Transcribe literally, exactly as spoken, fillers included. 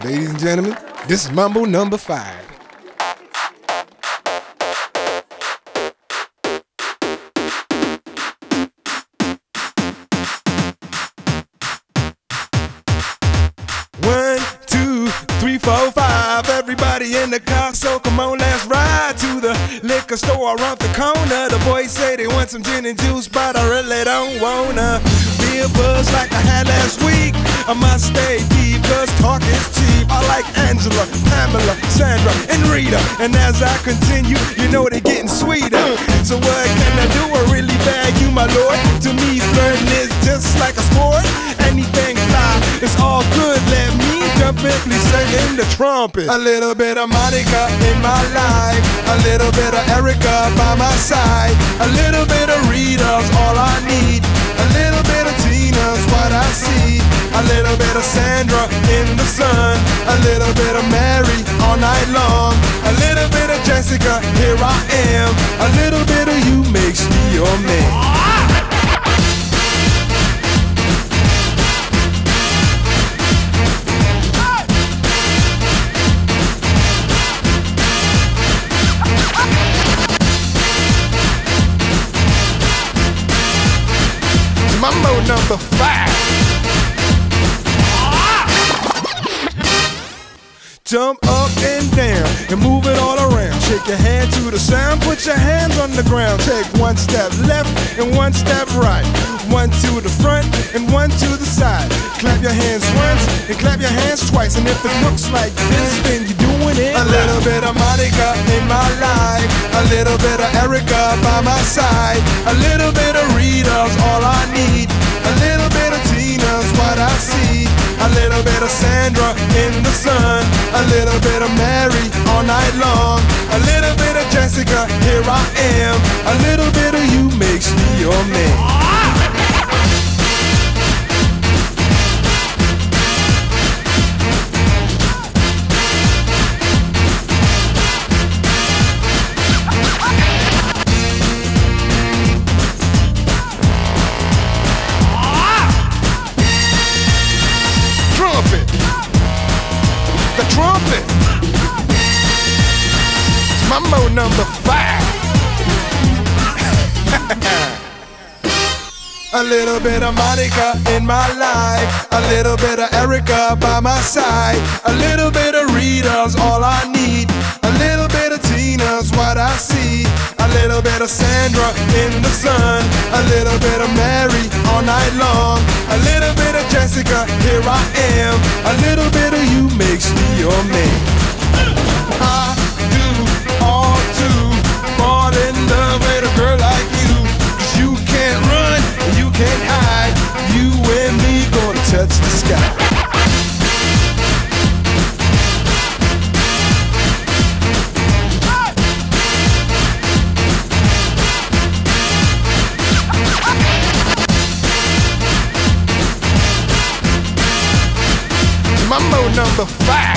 Ladies and gentlemen, this is Mambo number five. One, two, three, four, five. Everybody in the car, so come on, let's ride to the liquor store around the corner. The boys say they want some gin and juice, but I really don't wanna be a buzz like I had last week. I must stay deep, cause talk is cheap. I like Angela, Pamela, Sandra, and Rita. And as I continue, you know they're getting sweeter. So what can I do? I really bag you, my lord. To me, flirting is just like a sport. Anything fly, it's all good. Let me jump in, please sing the trumpet. A little bit of Monica in my life, a little bit of Erica by my side, a little bit of Rita's all I need, a little bit of Tina's what I see, a little bit of Sandra in the sun, a little bit of Mary all night long, a little bit of Jessica, here I am, a little bit of you makes me your man. Mambo number five. Jump up and down and move it all around. Shake your hand to the sound, put your hands on the ground. Take one step left and one step right. One to the front and one to the side. Clap your hands once and clap your hands twice. And if it looks like this, then you're doing it. A little bit of Monica in my life, a little bit of Erica by my side, a little bit of Rita's all I need, a little bit of Tina's what I see, a little bit of Sandra in the sun, a little bit of Mary all night long, a little bit of Jessica, here I am, a little bit of you makes me your man. The trumpet. Mambo number five. A little bit of Monica in my life, a little bit of Erica by my side, a little bit of Rita's all I need, a little bit of Tina's what I see, a little bit of Sandra in the sun, a little bit of Mary all night long, a little bit of Jessica, here I am, a little bit of you makes me your man. I do all to fall in love with a girl like you, 'cause you can't run, you can't hide, you and me gonna touch the sky. Mambo number five.